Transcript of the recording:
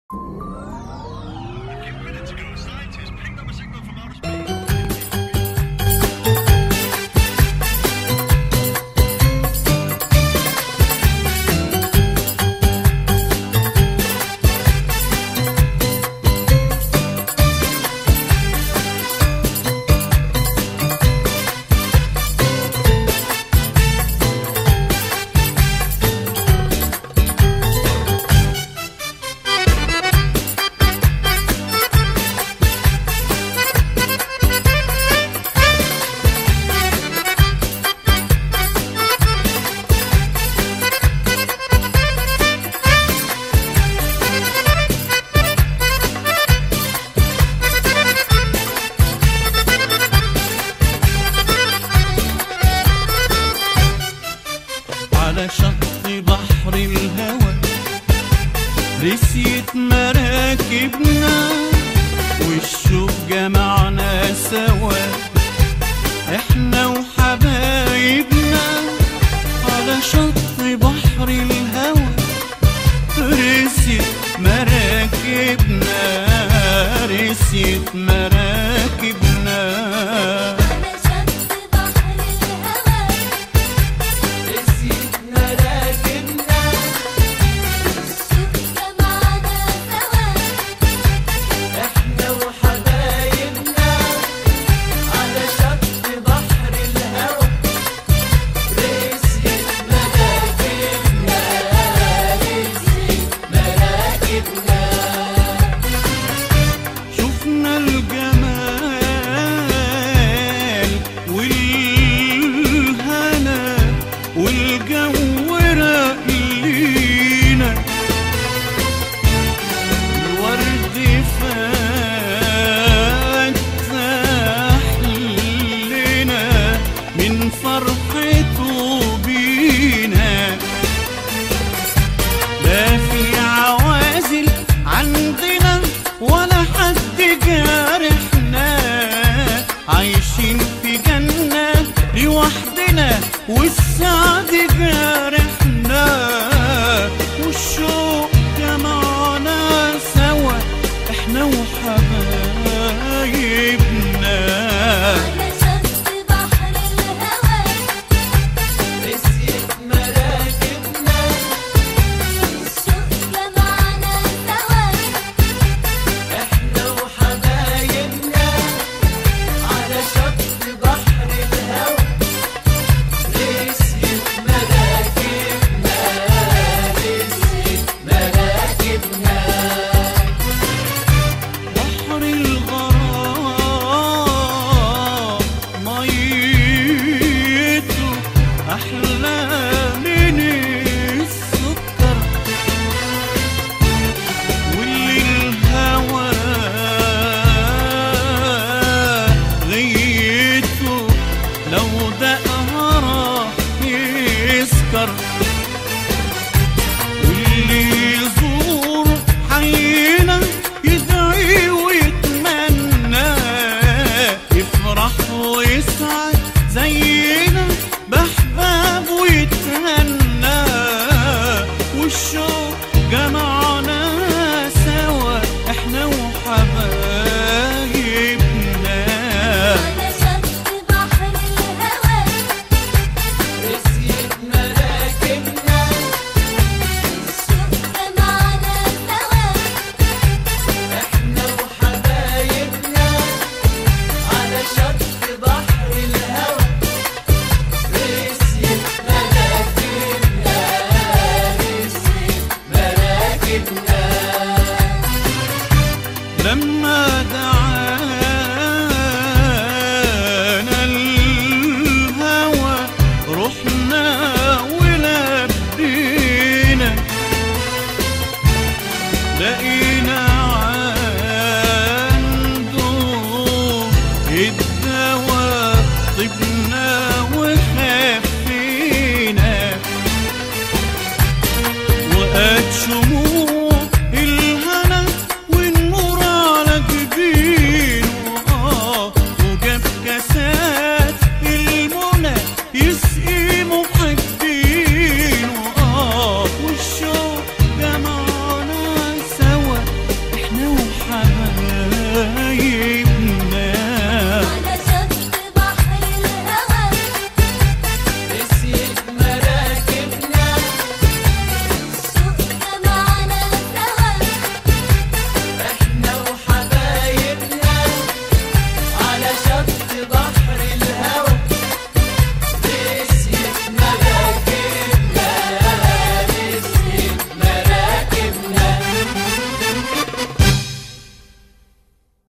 على شط بحر الهوى رسيت مراكبنا والشوق جمعنا سوا احنا وحبايبنا. على شط بحر الهوى رسيت مراكبنا، رسيت مراكبنا. شفنا الجمال والهنا والجو راق لينا، الورد فتح لنا من فرحته بينا. لا في عوازل عندنا ولا حد جارحنا، عايشين في جنة لوحدنا والسعد جارحنا. والشوق جمعنا سوا احنا وحبايبنا. على شط بحر الهوى رسيت مراكبنا، الشوق جمعنا سوا احنا وحبايبنا. على شط بحر الهوى رسيت مراكبنا، رسيت مراكبنا. بحر الغرام ميته أحلى من السكر، واللي الهوى غيته لو دقها يسكر. واللي يزور حينا يدعي ويتمنى، يفرح ويسعد زينا بأحباب ويتهنى. والشوق جمعنا سوا احنا وحبايبنا. على شط بحر الهوى رسيت مراكبنا، الشوق جمعنا سوا احنا وحبايبنا. على شط بحر الهوى رسيت مراكبنا، رسيت مراكبنا. لما دعانا الهوى رحنا ولبينا، لقينا